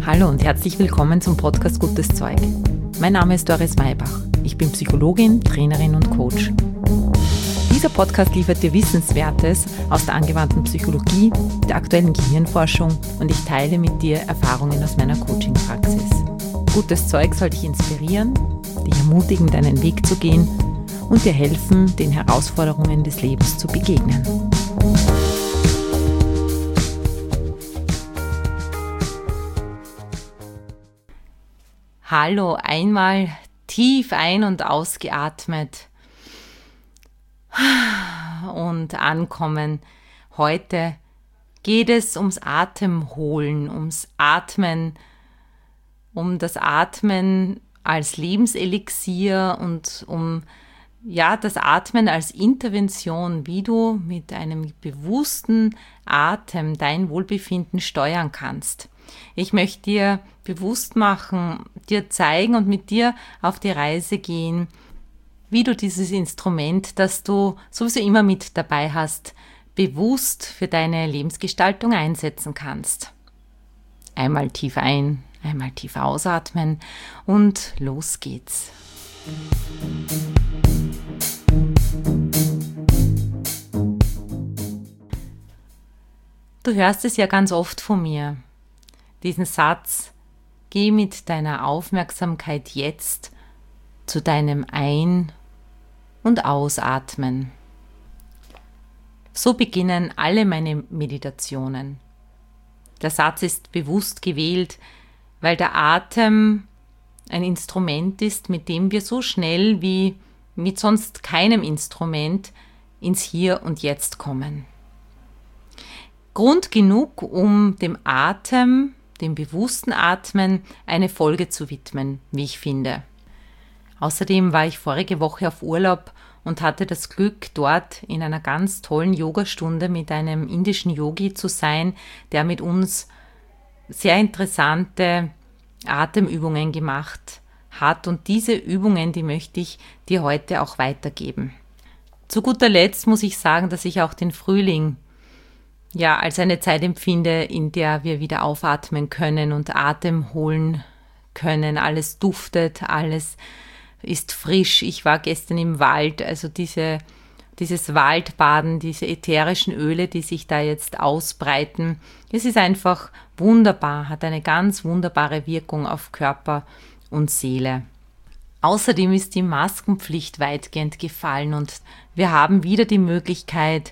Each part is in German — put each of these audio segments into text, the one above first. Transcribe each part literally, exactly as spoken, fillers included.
Hallo und herzlich willkommen zum Podcast Gutes Zeug. Mein Name ist Doris Maybach. Ich bin Psychologin, Trainerin und Coach. Dieser Podcast liefert dir Wissenswertes aus der angewandten Psychologie, der aktuellen Gehirnforschung und ich teile mit dir Erfahrungen aus meiner Coaching-Praxis. Gutes Zeug soll dich inspirieren, dich ermutigen, deinen Weg zu gehen und dir helfen, den Herausforderungen des Lebens zu begegnen. Hallo, einmal tief ein- und ausgeatmet und ankommen. Heute geht es ums Atemholen, ums Atmen, um das Atmen als Lebenselixier und um ja, das Atmen als Intervention, wie du mit einem bewussten Atem dein Wohlbefinden steuern kannst. Ich möchte dir bewusst machen, dir zeigen und mit dir auf die Reise gehen, wie du dieses Instrument, das du sowieso immer mit dabei hast, bewusst für deine Lebensgestaltung einsetzen kannst. Einmal tief ein, einmal tief ausatmen und los geht's. Du hörst es ja ganz oft von mir, diesen Satz: Geh mit deiner Aufmerksamkeit jetzt zu deinem Ein- und Ausatmen. So beginnen alle meine Meditationen. Der Satz ist bewusst gewählt, weil der Atem ein Instrument ist, mit dem wir so schnell wie mit sonst keinem Instrument ins Hier und Jetzt kommen. Grund genug, um dem Atem, dem bewussten Atmen, eine Folge zu widmen, wie ich finde. Außerdem war ich vorige Woche auf Urlaub und hatte das Glück, dort in einer ganz tollen Yogastunde mit einem indischen Yogi zu sein, der mit uns sehr interessante Atemübungen gemacht hat. Und diese Übungen, die möchte ich dir heute auch weitergeben. Zu guter Letzt muss ich sagen, dass ich auch den Frühling ja als eine Zeit empfinde, in der wir wieder aufatmen können und Atem holen können. Alles duftet, alles ist frisch. Ich war gestern im Wald, also diese, dieses Waldbaden, diese ätherischen Öle, die sich da jetzt ausbreiten. Es ist einfach wunderbar, hat eine ganz wunderbare Wirkung auf Körper und Seele. Außerdem ist die Maskenpflicht weitgehend gefallen und wir haben wieder die Möglichkeit,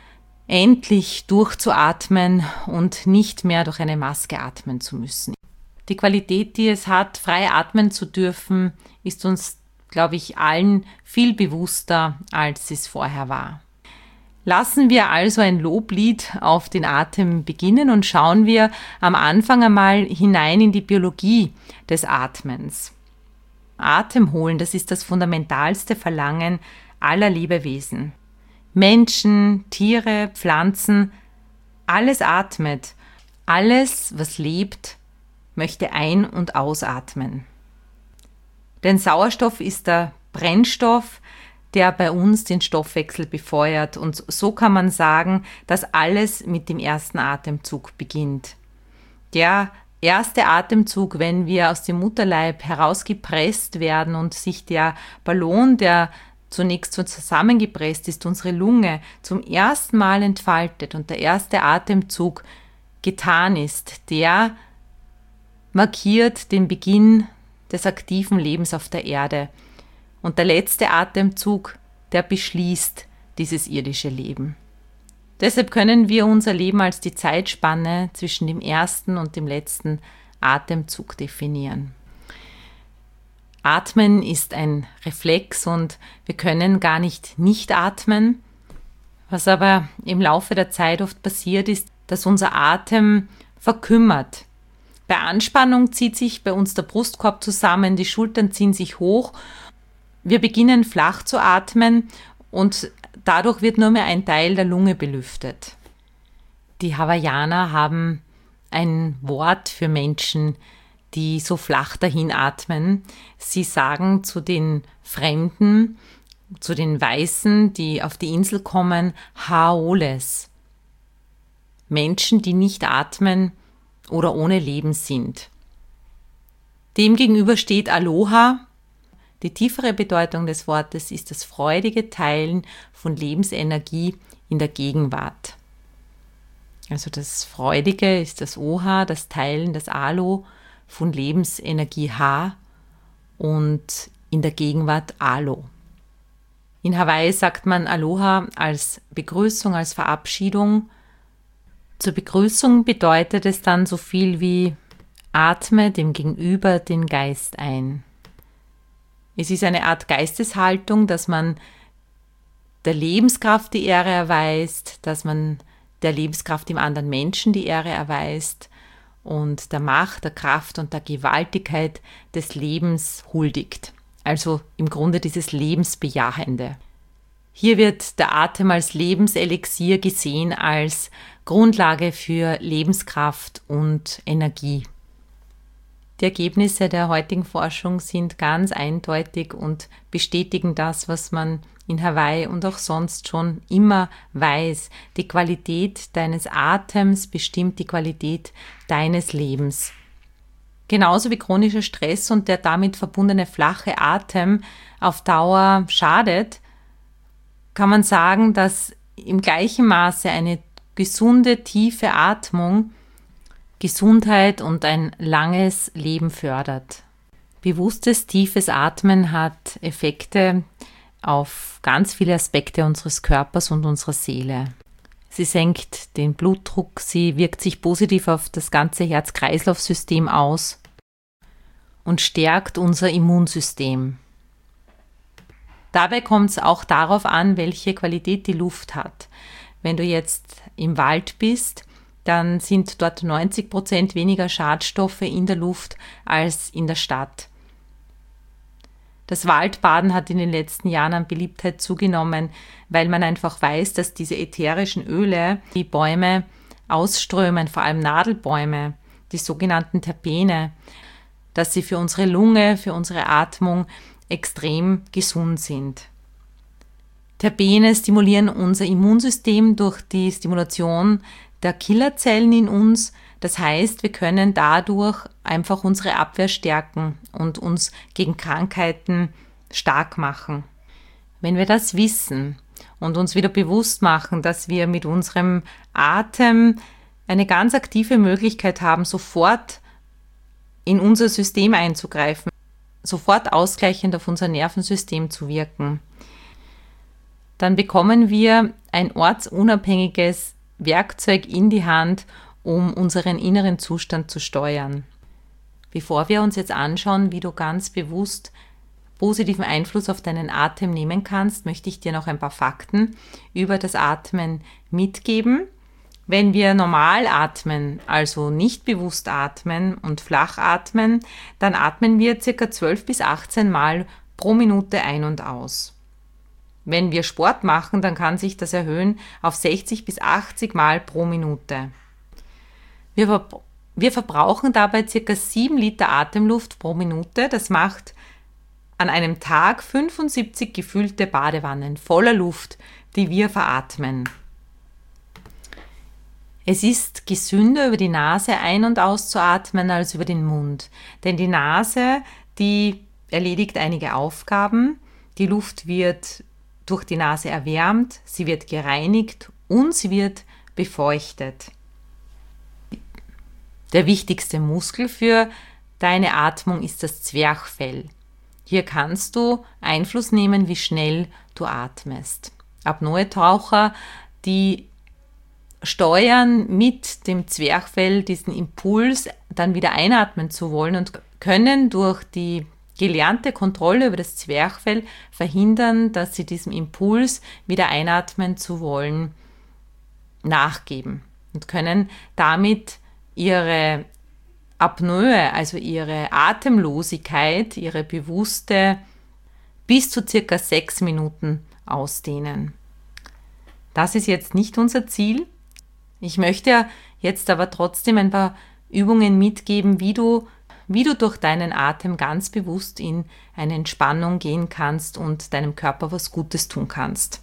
endlich durchzuatmen und nicht mehr durch eine Maske atmen zu müssen. Die Qualität, die es hat, frei atmen zu dürfen, ist uns, glaube ich, allen viel bewusster, als es vorher war. Lassen wir also ein Loblied auf den Atem beginnen und schauen wir am Anfang einmal hinein in die Biologie des Atmens. Atem holen, das ist das fundamentalste Verlangen aller Lebewesen. Menschen, Tiere, Pflanzen, alles atmet. Alles, was lebt, möchte ein- und ausatmen. Denn Sauerstoff ist der Brennstoff, der bei uns den Stoffwechsel befeuert. Und so kann man sagen, dass alles mit dem ersten Atemzug beginnt. Der erste Atemzug, wenn wir aus dem Mutterleib herausgepresst werden und sich der Ballon, der zunächst so zusammengepresst ist, unsere Lunge zum ersten Mal entfaltet und der erste Atemzug getan ist, der markiert den Beginn des aktiven Lebens auf der Erde. Und der letzte Atemzug, der beschließt dieses irdische Leben. Deshalb können wir unser Leben als die Zeitspanne zwischen dem ersten und dem letzten Atemzug definieren. Atmen ist ein Reflex und wir können gar nicht nicht atmen. Was aber im Laufe der Zeit oft passiert, ist, dass unser Atem verkümmert. Bei Anspannung zieht sich bei uns der Brustkorb zusammen, die Schultern ziehen sich hoch. Wir beginnen flach zu atmen und dadurch wird nur mehr ein Teil der Lunge belüftet. Die Hawaiianer haben ein Wort für Menschen, die so flach dahin atmen. Sie sagen zu den Fremden, zu den Weißen, die auf die Insel kommen, Haoles. Menschen, die nicht atmen oder ohne Leben sind. Demgegenüber steht Aloha. Die tiefere Bedeutung des Wortes ist das freudige Teilen von Lebensenergie in der Gegenwart. Also das Freudige ist das Oha, das Teilen, das Alo von Lebensenergie Ha und in der Gegenwart Alo. In Hawaii sagt man Aloha als Begrüßung, als Verabschiedung. Zur Begrüßung bedeutet es dann so viel wie atme dem Gegenüber den Geist ein. Es ist eine Art Geisteshaltung, dass man der Lebenskraft die Ehre erweist, dass man der Lebenskraft im anderen Menschen die Ehre erweist und der Macht, der Kraft und der Gewaltigkeit des Lebens huldigt. Also im Grunde dieses Lebensbejahende. Hier wird der Atem als Lebenselixier gesehen, als Grundlage für Lebenskraft und Energie. Die Ergebnisse der heutigen Forschung sind ganz eindeutig und bestätigen das, was man in Hawaii und auch sonst schon immer weiß. Die Qualität deines Atems bestimmt die Qualität deines Lebens. Genauso wie chronischer Stress und der damit verbundene flache Atem auf Dauer schadet, kann man sagen, dass im gleichen Maße eine gesunde, tiefe Atmung Gesundheit und ein langes Leben fördert. Bewusstes, tiefes Atmen hat Effekte auf ganz viele Aspekte unseres Körpers und unserer Seele. Sie senkt den Blutdruck, sie wirkt sich positiv auf das ganze Herz-Kreislauf-System aus und stärkt unser Immunsystem. Dabei kommt es auch darauf an, welche Qualität die Luft hat. Wenn du jetzt im Wald bist, dann sind dort neunzig Prozent weniger Schadstoffe in der Luft als in der Stadt. Das Waldbaden hat in den letzten Jahren an Beliebtheit zugenommen, weil man einfach weiß, dass diese ätherischen Öle, die Bäume ausströmen, vor allem Nadelbäume, die sogenannten Terpene, dass sie für unsere Lunge, für unsere Atmung extrem gesund sind. Terpene stimulieren unser Immunsystem durch die Stimulation der Killerzellen in uns. Das heißt, wir können dadurch einfach unsere Abwehr stärken und uns gegen Krankheiten stark machen. Wenn wir das wissen und uns wieder bewusst machen, dass wir mit unserem Atem eine ganz aktive Möglichkeit haben, sofort in unser System einzugreifen, sofort ausgleichend auf unser Nervensystem zu wirken, dann bekommen wir ein ortsunabhängiges Werkzeug in die Hand, um unseren inneren Zustand zu steuern. Bevor wir uns jetzt anschauen, wie du ganz bewusst positiven Einfluss auf deinen Atem nehmen kannst, möchte ich dir noch ein paar Fakten über das Atmen mitgeben. Wenn wir normal atmen, also nicht bewusst atmen und flach atmen, dann atmen wir ca. zwölf bis achtzehn Mal pro Minute ein und aus. Wenn wir Sport machen, dann kann sich das erhöhen auf sechzig bis achtzig Mal pro Minute. Wir, ver- wir verbrauchen dabei ca. sieben Liter Atemluft pro Minute. Das macht an einem Tag fünfundsiebzig gefüllte Badewannen voller Luft, die wir veratmen. Es ist gesünder, über die Nase ein- und auszuatmen als über den Mund. Denn die Nase, die erledigt einige Aufgaben. Die Luft wird durch die Nase erwärmt, sie wird gereinigt und sie wird befeuchtet. Der wichtigste Muskel für deine Atmung ist das Zwerchfell. Hier kannst du Einfluss nehmen, wie schnell du atmest. Apnoe-Taucher, die steuern mit dem Zwerchfell diesen Impuls, dann wieder einatmen zu wollen und können durch die gelernte Kontrolle über das Zwerchfell verhindern, dass sie diesem Impuls, wieder einatmen zu wollen, nachgeben und können damit ihre Apnoe, also ihre Atemlosigkeit, ihre bewusste, bis zu circa sechs Minuten ausdehnen. Das ist jetzt nicht unser Ziel. Ich möchte jetzt aber trotzdem ein paar Übungen mitgeben, wie du wie du durch deinen Atem ganz bewusst in eine Entspannung gehen kannst und deinem Körper was Gutes tun kannst.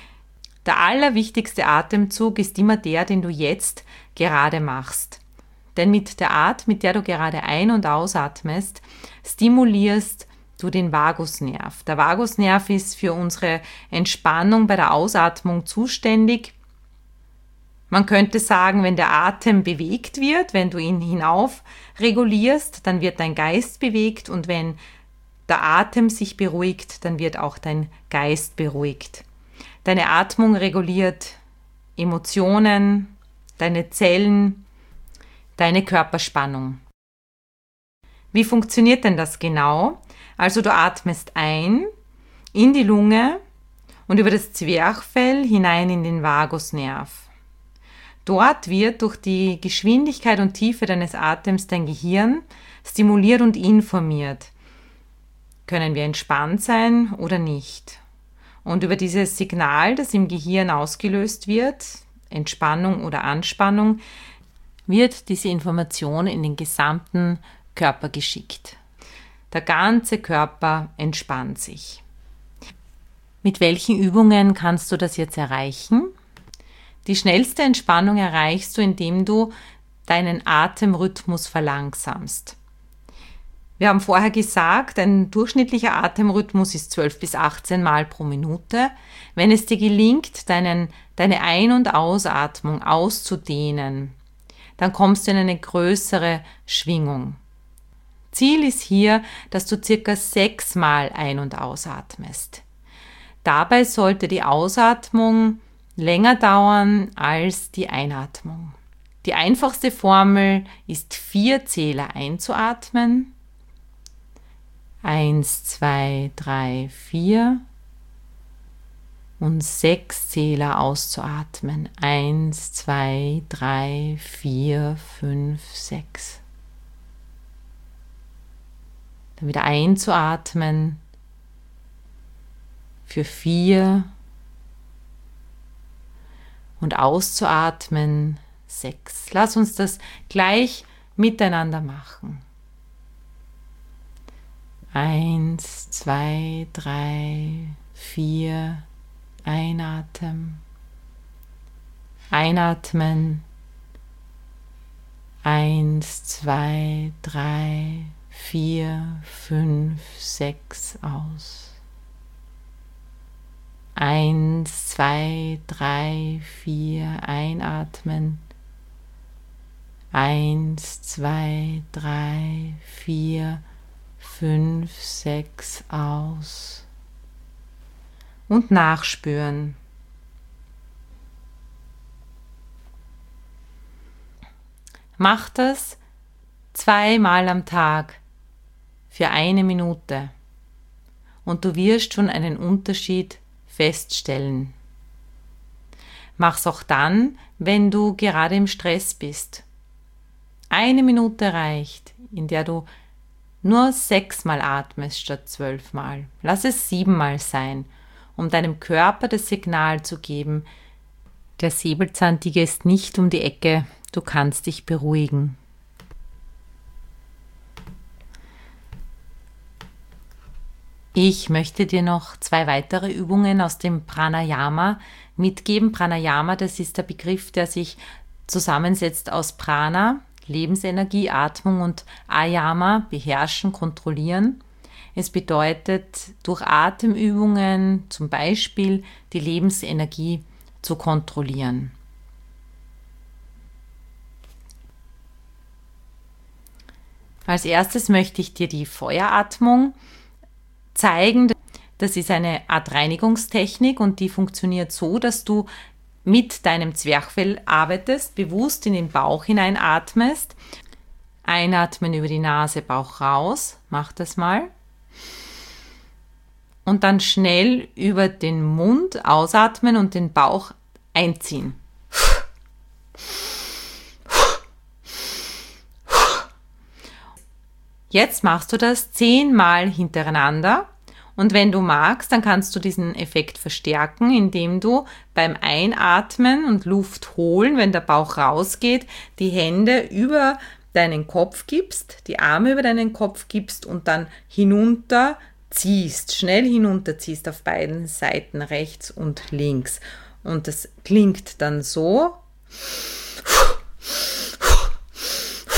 Der allerwichtigste Atemzug ist immer der, den du jetzt gerade machst. Denn mit der Art, mit der du gerade ein- und ausatmest, stimulierst du den Vagusnerv. Der Vagusnerv ist für unsere Entspannung bei der Ausatmung zuständig. Man könnte sagen, wenn der Atem bewegt wird, wenn du ihn hinauf regulierst, dann wird dein Geist bewegt, und wenn der Atem sich beruhigt, dann wird auch dein Geist beruhigt. Deine Atmung reguliert Emotionen, deine Zellen, deine Körperspannung. Wie funktioniert denn das genau? Also du atmest ein in die Lunge und über das Zwerchfell hinein in den Vagusnerv. Dort wird durch die Geschwindigkeit und Tiefe deines Atems dein Gehirn stimuliert und informiert. Können wir entspannt sein oder nicht? Und über dieses Signal, das im Gehirn ausgelöst wird, Entspannung oder Anspannung, wird diese Information in den gesamten Körper geschickt. Der ganze Körper entspannt sich. Mit welchen Übungen kannst du das jetzt erreichen? Die schnellste Entspannung erreichst du, indem du deinen Atemrhythmus verlangsamst. Wir haben vorher gesagt, ein durchschnittlicher Atemrhythmus ist zwölf bis achtzehn Mal pro Minute. Wenn es dir gelingt, deinen, deine Ein- und Ausatmung auszudehnen, dann kommst du in eine größere Schwingung. Ziel ist hier, dass du circa sechs Mal ein- und ausatmest. Dabei sollte die Ausatmung länger dauern als die Einatmung. Die einfachste Formel ist vier Zähler einzuatmen. Eins, zwei, drei, vier. Und sechs Zähler auszuatmen. Eins, zwei, drei, vier, fünf, sechs. Dann wieder einzuatmen für vier und auszuatmen sechs. Lass uns das gleich miteinander machen. Eins, zwei, drei, vier, einatmen, einatmen, eins, zwei, drei, vier, fünf, sechs, aus. Eins, zwei, drei, vier, einatmen. Eins, zwei, drei, vier, fünf, sechs, aus. Und nachspüren. Mach das zweimal am Tag für eine Minute und du wirst schon einen Unterschied feststellen. Mach's auch dann, wenn du gerade im Stress bist. Eine Minute reicht, in der du nur sechsmal atmest statt zwölfmal. Lass es siebenmal sein, um deinem Körper das Signal zu geben, der Säbelzahntiger ist nicht um die Ecke, du kannst dich beruhigen. Ich möchte dir noch zwei weitere Übungen aus dem Pranayama mitgeben. Pranayama, das ist der Begriff, der sich zusammensetzt aus Prana, Lebensenergie, Atmung, und Ayama, beherrschen, kontrollieren. Es bedeutet, durch Atemübungen zum Beispiel die Lebensenergie zu kontrollieren. Als erstes möchte ich dir die Feueratmung zeigen. Das ist eine Art Reinigungstechnik und die funktioniert so, dass du mit deinem Zwerchfell arbeitest, bewusst in den Bauch hineinatmest. Einatmen über die Nase, Bauch raus. Mach das mal. Und dann schnell über den Mund ausatmen und den Bauch einziehen. Jetzt machst du das zehnmal hintereinander und wenn du magst, dann kannst du diesen Effekt verstärken, indem du beim Einatmen und Luft holen, wenn der Bauch rausgeht, die Hände über deinen Kopf gibst, die Arme über deinen Kopf gibst und dann hinunter ziehst, schnell hinunterziehst auf beiden Seiten, rechts und links. Und das klingt dann so.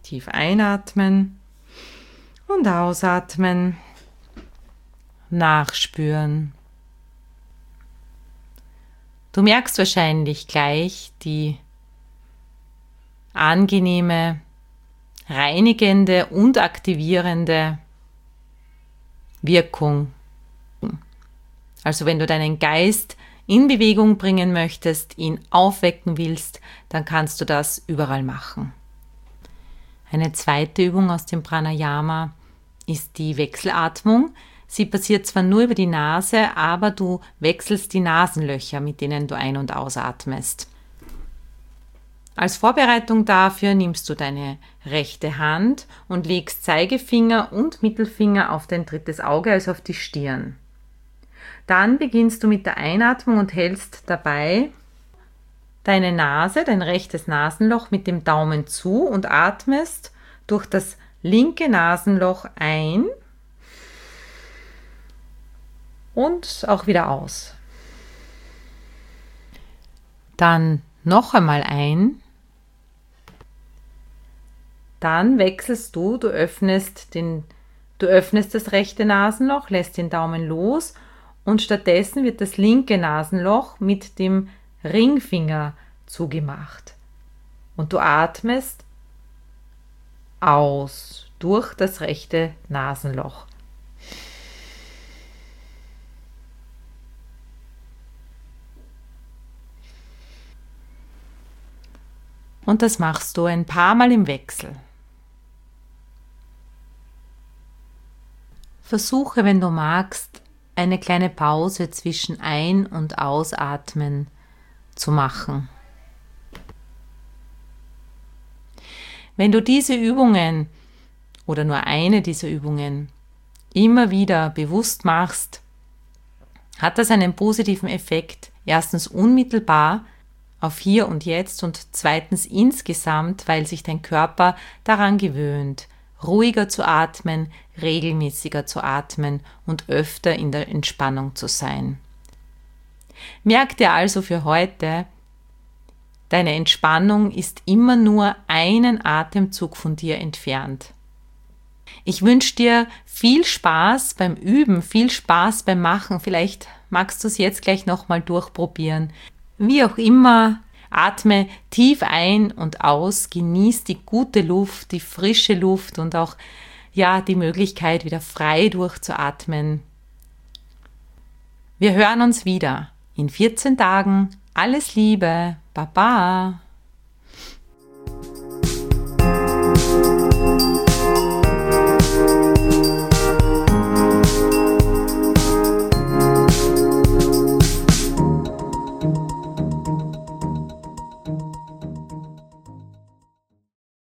Tief einatmen und ausatmen. Nachspüren. Du merkst wahrscheinlich gleich die angenehme, reinigende und aktivierende Wirkung. Also wenn du deinen Geist in Bewegung bringen möchtest, ihn aufwecken willst, dann kannst du das überall machen. Eine zweite Übung aus dem Pranayama ist die Wechselatmung. Sie passiert zwar nur über die Nase, aber du wechselst die Nasenlöcher, mit denen du ein- und ausatmest. Als Vorbereitung dafür nimmst du deine rechte Hand und legst Zeigefinger und Mittelfinger auf dein drittes Auge, also auf die Stirn. Dann beginnst du mit der Einatmung und hältst dabei deine Nase, dein rechtes Nasenloch mit dem Daumen zu und atmest durch das linke Nasenloch ein und auch wieder aus. Dann noch einmal ein. Dann wechselst du, du öffnest, den, du öffnest das rechte Nasenloch, lässt den Daumen los und stattdessen wird das linke Nasenloch mit dem Ringfinger zugemacht. Und du atmest aus durch das rechte Nasenloch. Und das machst du ein paar Mal im Wechsel. Versuche, wenn du magst, eine kleine Pause zwischen Ein- und Ausatmen zu machen. Wenn du diese Übungen oder nur eine dieser Übungen immer wieder bewusst machst, hat das einen positiven Effekt. Erstens unmittelbar auf Hier und Jetzt und zweitens insgesamt, weil sich dein Körper daran gewöhnt, ruhiger zu atmen, regelmäßiger zu atmen und öfter in der Entspannung zu sein. Merk dir also für heute, deine Entspannung ist immer nur einen Atemzug von dir entfernt. Ich wünsche dir viel Spaß beim Üben, viel Spaß beim Machen. Vielleicht magst du es jetzt gleich nochmal durchprobieren. Wie auch immer, atme tief ein und aus, genieß die gute Luft, die frische Luft und auch ja, die Möglichkeit, wieder frei durchzuatmen. Wir hören uns wieder in vierzehn Tagen. Alles Liebe, Baba!